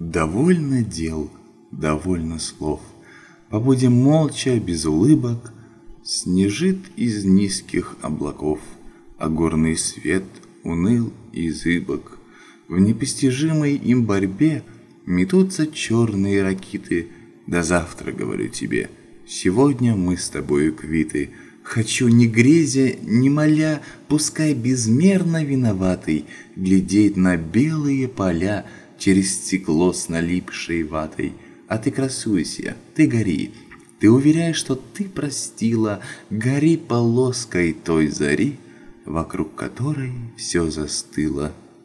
Довольно дел, довольно слов. Побудем молча, без улыбок. Снежит из низких облаков, а горный свет уныл и зыбок. В непостижимой им борьбе метутся черные ракиты. До завтра, говорю тебе, сегодня мы с тобою квиты. Хочу, не грезя, не моля, пускай безмерно виноватый глядеть на белые поля через стекло с налипшей ватой. А ты красуйся, ты гори, ты уверяй, что ты простила, гори полоской той зари, вокруг которой все застыло.